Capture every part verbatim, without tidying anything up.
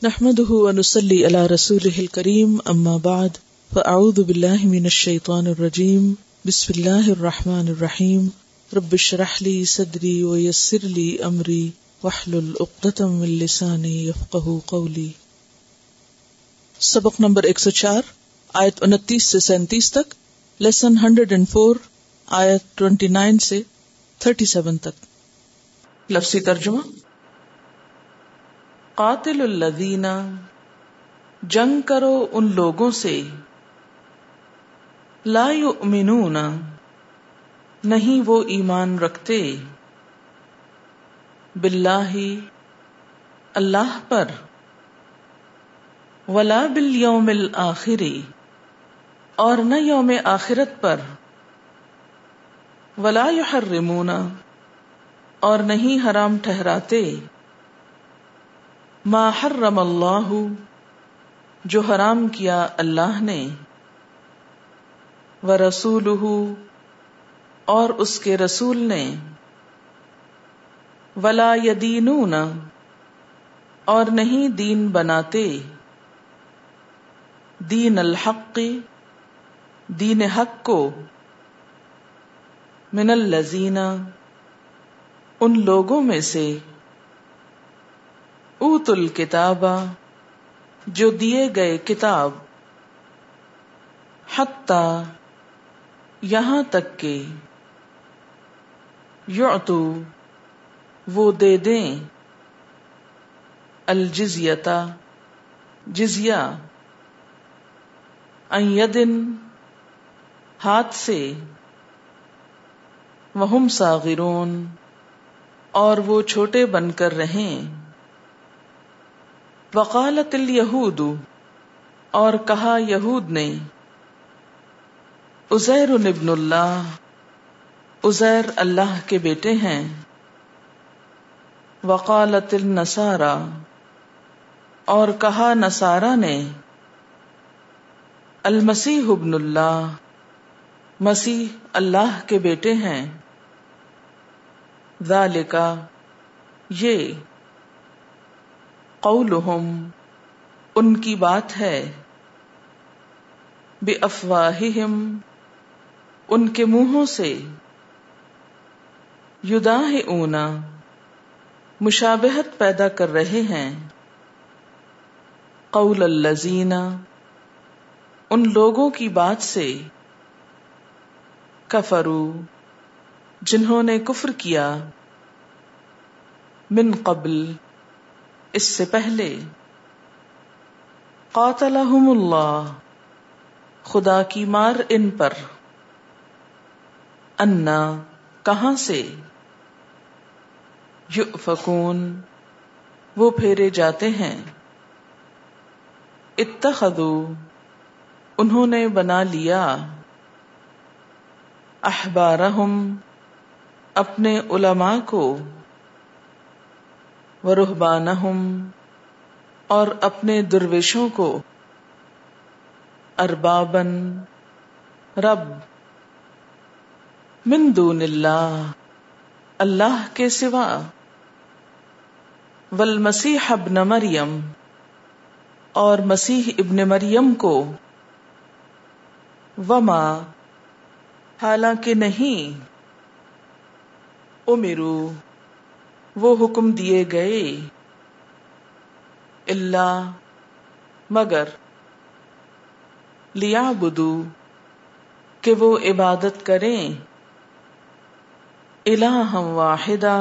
نحمده ونصلي على رسوله الكريم اما بعد فاعوذ بالله من الشيطان الرجيم بسم الله الرحمن الرحيم رب اشرح لي صدري ويسر لي امري واحلل عقدة من لساني يفقهوا قولي. سبق نمبر ایک سو چار آیت انتیس سے سینتیس تک، لیسن ہنڈریڈ اینڈ فور آیت ٹوینٹی نائن سے تھرٹی سیون تک. لفظی ترجمہ: قاتل الذین، جنگ کرو ان لوگوں سے، لا یؤمنون، نہیں وہ ایمان رکھتے، باللہ، اللہ پر، ولا بالیوم الآخر، اور نہ یوم آخرت پر، ولا یحرمون، اور نہیں حرام ٹھہراتے، ما حرم اللہ، جو حرام کیا اللہ نے، ورسولہ، اور اس کے رسول نے، ولا یدینون، اور نہیں دین بناتے، دین الحق، دین حق کو، من الذین، ان لوگوں میں سے، اوت الکتاب، جو دیے گئے کتاب، حتی، یہاں تک کہ، یعطو، وہ دے دیں، الجزیۃ، جزیہ، عن ید، ہاتھ سے، وہم صاغرون، اور وہ چھوٹے بن کر رہیں. وقالت الیہود، اور کہا یہود نے، عزیر ابن اللہ، عزیر اللہ کے بیٹے ہیں. وقالت النصارى، اور کہا نصارہ نے، المسیح ابن اللہ، مسیح اللہ کے بیٹے ہیں. ذالک، یہ، قولہم، ان کی بات ہے، بافواہہم، ان کے منہوں سے، یداہئون، مشابہت پیدا کر رہے ہیں، قول الذین، ان لوگوں کی بات سے، کفروا، جنہوں نے کفر کیا، من قبل، اس سے پہلے، قاتلہم اللہ، خدا کی مار ان پر، انا، کہاں سے، یؤفکون، وہ پھیرے جاتے ہیں. اتخذوا، انہوں نے بنا لیا، احبارہم، اپنے علماء کو، ورہبانہم، اور اپنے درویشوں کو، اربابن، رب، من دون اللہ، اللہ کے سوا، والمسیح ابن مریم، اور مسیح ابن مریم کو، وما، حالانکہ نہیں، امروا، وہ حکم دیے گئے، اللہ، مگر، لیعبدوا، کہ وہ عبادت کریں، الہا واحدا،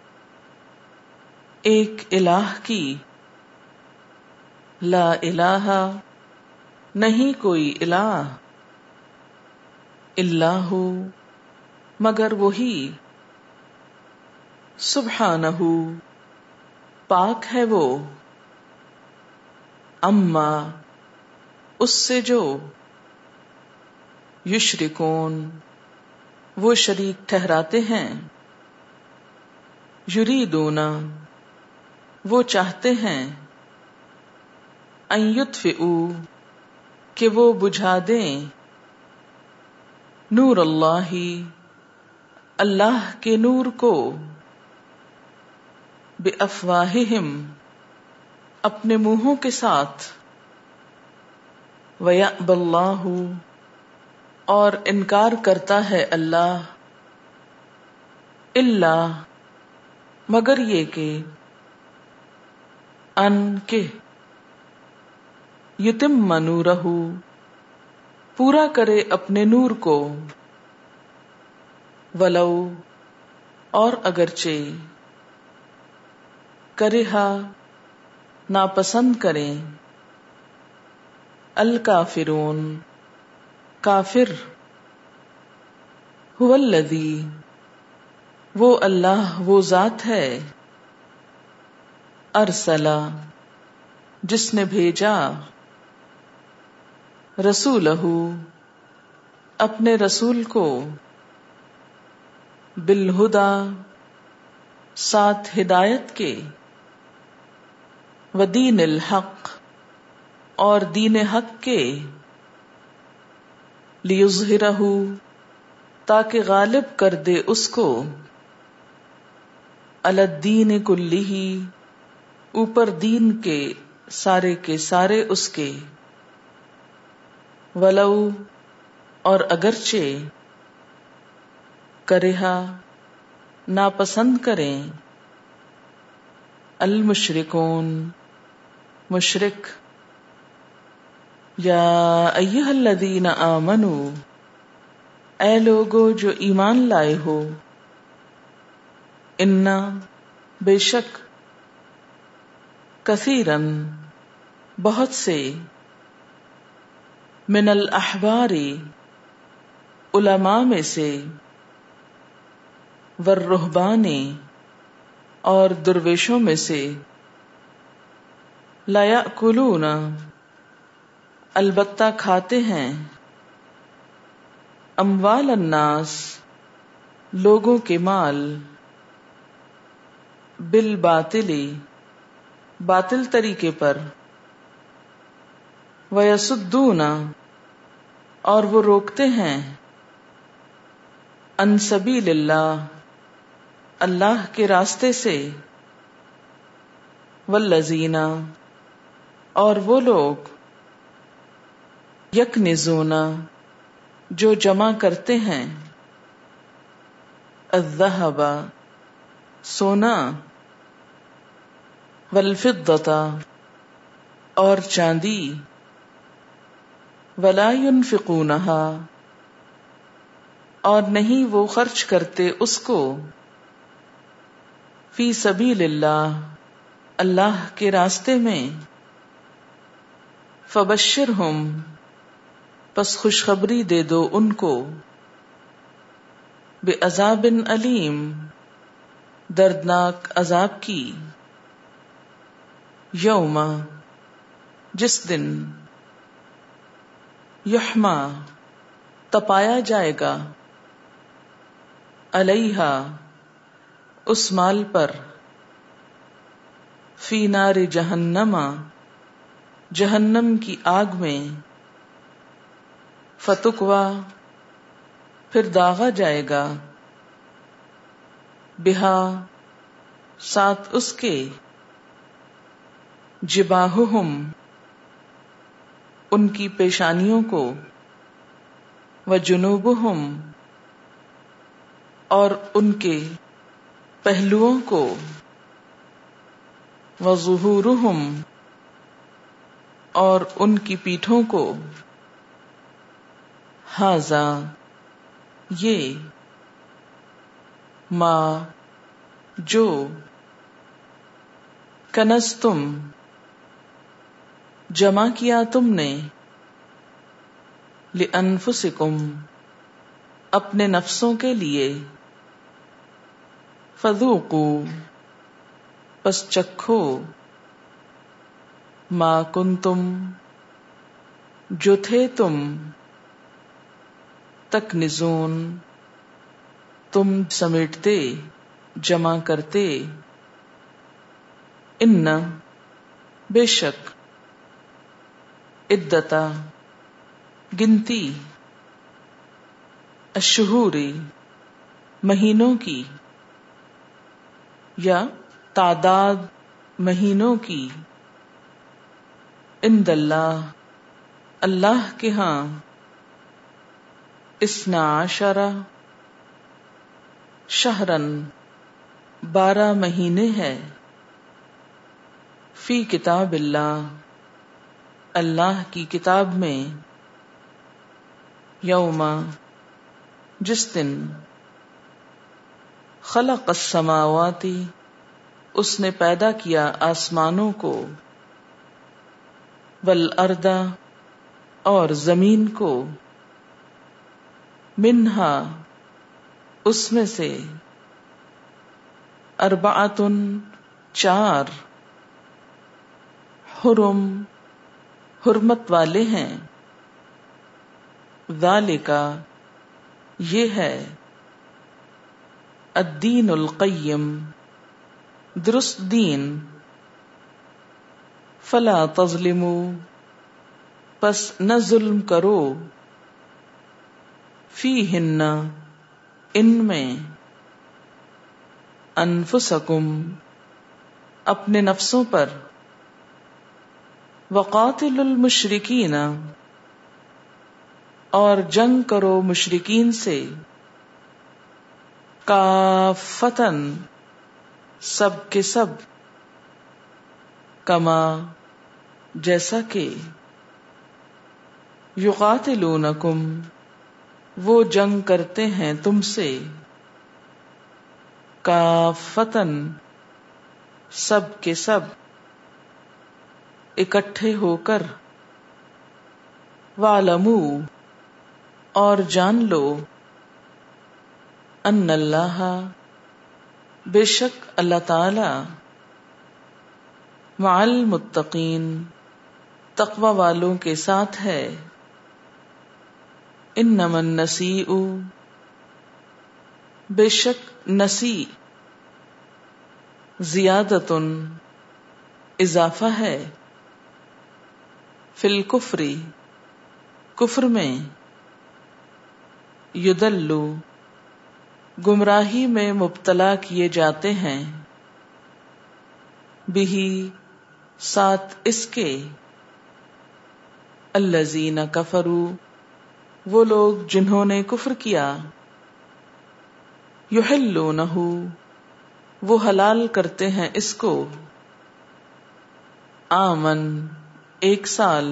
ایک الہ کی، لا الہ، نہیں کوئی الہ، الا ہو، مگر وہی، سبحانہ، پاک ہے وہ، اما، اس سے جو، یشرکون، وہ شریک ٹھہراتے ہیں، یریدون، وہ چاہتے ہیں، ان یطفئوا، کہ وہ بجھا دیں، نور اللہ، اللہ کے نور کو، بافواہہم، اپنے منہوں کے ساتھ، وَيَأْبَى اللَّهُ اور انکار کرتا ہے اللہ، الا مگر یہ کہ ان کے یتم نورہ پورا کرے اپنے نور کو، ولو اور اگرچہ، کرہا ناپسند کریں، الکافرون کافر، هو الذی وہ اللہ وہ ذات ہے، ارسلا جس نے بھیجا، رسولہ اپنے رسول کو، بالہدی ساتھ ہدایت کے، ودین الحق اور دین حق کے، لیظہرہ تاکہ غالب کر دے اس کو، علی الدین کلہ اوپر دین کے سارے کے سارے اس کے، ولو اور اگرچہ، کرہا ناپسند کریں، المشرکون مشرک، یا ایہا الذین آمنوا اے لوگو جو ایمان لائے ہو، انا بے شک، کثیرن بہت سے، من الاحبار علماء میں سے، والرہبان اور درویشوں میں سے، لیأکلون البتہ کھاتے ہیں، اموال الناس لوگوں کے مال، بالباطل باطل طریقے پر، ویصدون اور وہ روکتے ہیں، عن سبیل اللہ اللہ کے راستے سے، والذین اور وہ لوگ، یکنزون جو جمع کرتے ہیں، الذہب سونا، والفضۃ اور چاندی، ولا ينفقونہا اور نہیں وہ خرچ کرتے اس کو، فی سبیل اللہ اللہ کے راستے میں، فبشرہم پس خوشخبری دے دو ان کو، بعذاب علیم دردناک عذاب کی، یوم جس دن، یحما تپایا جائے گا، علیہا اس مال پر، فی نار جہنم جہنم کی آگ میں، فتکوا پھر داغا جائے گا، بہا ساتھ اس کے، جباہہم ان کی پیشانیوں کو، وجنوبہم اور ان کے پہلوؤں کو، وظہورہم اور ان کی پیٹھوں کو، ھذا یہ، ما جو، کنزتم جمع کیا تم نے، لانفسکم اپنے نفسوں کے لیے، فذوقوا پس چکھو، ما کنتم جو تھے تم، تکنزون تم سمیٹتے جمع کرتے، ان بے شک، عدتا گنتی، الشہوری مہینوں کی، یا تعداد مہینوں کی، عند اللہ اللہ کے ہاں اثنا عشر شہرن بارہ مہینے ہے فی کتاب اللہ اللہ کی کتاب میں یوم جس دن خلق السماوات اس نے پیدا کیا آسمانوں کو والارض اور زمین کو منہا اس میں سے اربعۃ چار حرم حرمت والے ہیں ذالک یہ ہے الدین القیم درست دین فلا تظلموا پس نہ ظلم کرو فیہن ان میں انفسکم اپنے نفسوں پر وقاتل المشرکین اور جنگ کرو مشرکین سے کافتن سب کے سب کما جیسا کہ یقاتلونکم وہ جنگ کرتے ہیں تم سے کافتن سب کے سب اکٹھے ہو کر وَاعْلَمُوا اور جان لو ان اللہ بے شک اللہ تعالی مع المتقین تقوی والوں کے ساتھ ہے انما النسیء بے شک نسی زیادۃ اضافہ ہے فی الکفر کفر میں یدلو گمراہی میں مبتلا کیے جاتے ہیں بہی ساتھ اس کے الذین کفروا وہ لوگ جنہوں نے کفر کیا یحلونہ وہ حلال کرتے ہیں اس کو آمن ایک سال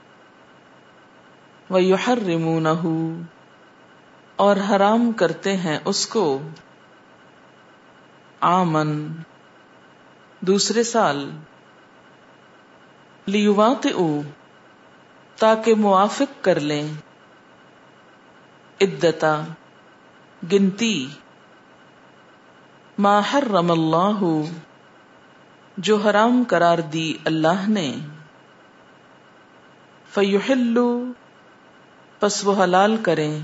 ویحرمونہ اور حرام کرتے ہیں اس کو آمن دوسرے سال لیواطئوا تاکہ موافق کر لیں عدتا گنتی ما حرم اللہ جو حرام قرار دی اللہ نے فیحلوا پس وہ حلال کریں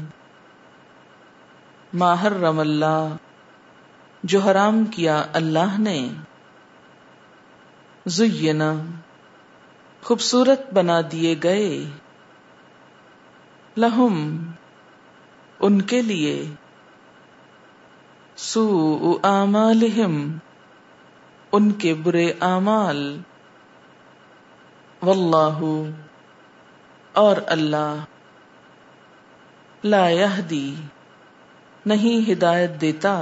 ما حرم اللہ جو حرام کیا اللہ نے زینا خوبصورت بنا دیے گئے لہم ان کے لیے سوء اعمالہم ان کے برے اعمال واللہ اور اللہ لا یہدی نہیں ہدایت دیتا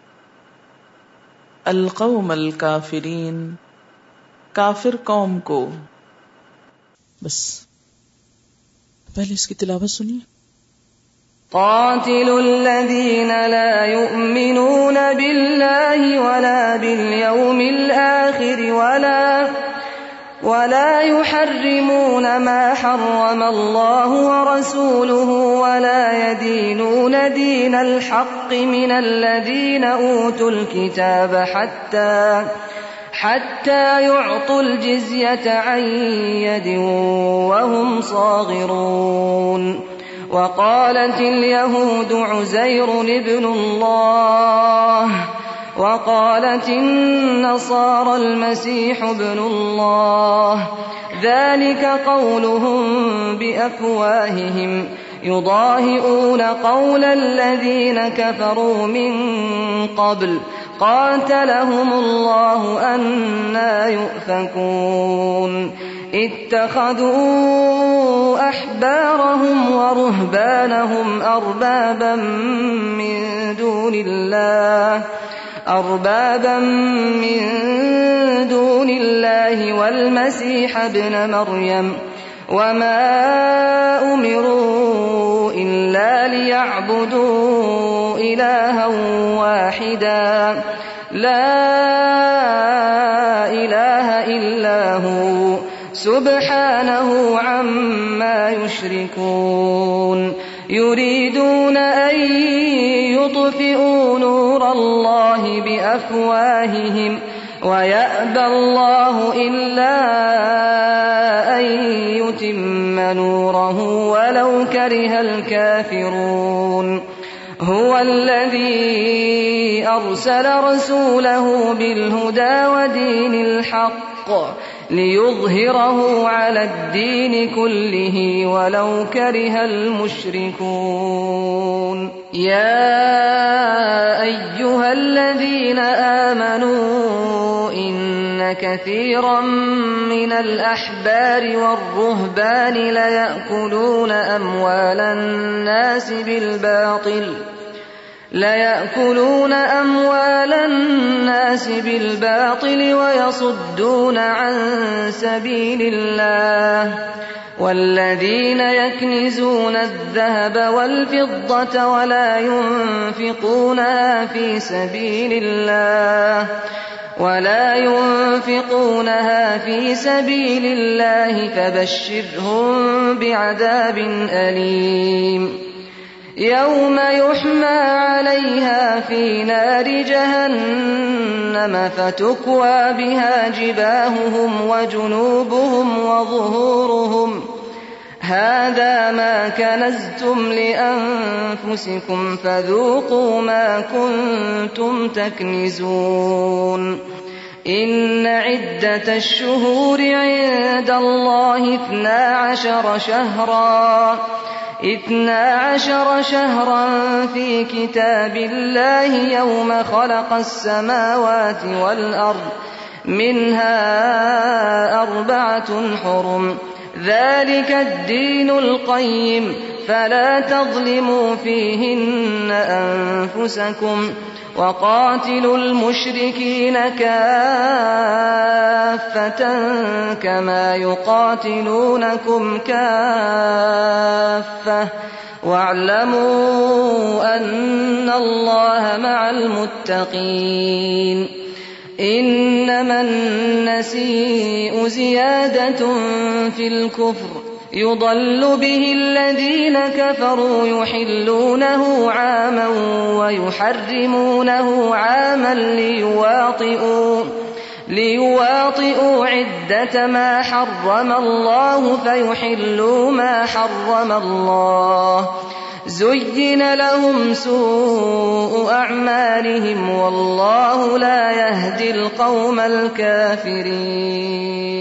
القوم الکافرین کافر قوم کو. بس پہلے اس کی تلاوت سنیے. قاتلوا الذين لا يؤمنون بالله ولا باليوم الآخر ولا ولا يحرمون ما حرم الله ورسوله ولا يدينون دين الحق من الذين أوتوا الكتاب حتى حتى يعطوا الجزية عن يد وهم صاغرون. وقالت اليهود عزير ابن الله وقالت النصارى المسيح ابن الله ذلك قولهم بأفواههم يضاهئون قول الذين كفروا من قبل قاتلهم الله أنى يؤفكون اتخذوا أحبارهم ورهبانهم أربابا من دون الله أربابا من دون الله والمسيح ابن مريم وما أمروا إلا ليعبدوا إلها واحدا لا إله إلا هو سبحانه عما يشركون يريدون أن يطفئوا نور الله بأفواههم ويأبى الله إلا أن يتم نوره ولو كره الكافرون هو الذي أرسل رسوله بالهدى ودين الحق ليظهره على الدين كله ولو كره المشركون يا أيها الذين آمنوا إن كثيرا من الأحبار والرهبان ليأكلون أموال الناس بالباطل ليأكلون أموال الناس بالباطل ويصدون عن سبيل الله والذين يكنزون الذهب والفضة ولا ينفقونها في سبيل الله ولا ينفقونها في سبيل الله فبشرهم بعذاب أليم يوم يحمى عليها في نار جهنم فتكوى بها جباههم وجنوبهم وظهورهم هذا ما كنزتم لأنفسكم فذوقوا ما كنتم تكنزون إن عدة الشهور عند الله اثنا عشر شهرا اثنا عشر شهرا في كتاب الله يوم خلق السماوات والأرض منها أربعة حرم ذلك الدين القيم فلا تظلموا فيهن أنفسكم وقاتلوا المشركين كافة كما يقاتلونكم كافة واعلموا أن الله مع المتقين إنما النسيء زيادة في الكفر يضل به الذين كفروا يحلونه عاما ويحرمونه عاما ليواطئوا ليواطئوا عدة ما حرم الله فيحلوا ما حرم الله زين لهم سوء أعمالهم والله لا يهدي القوم الكافرين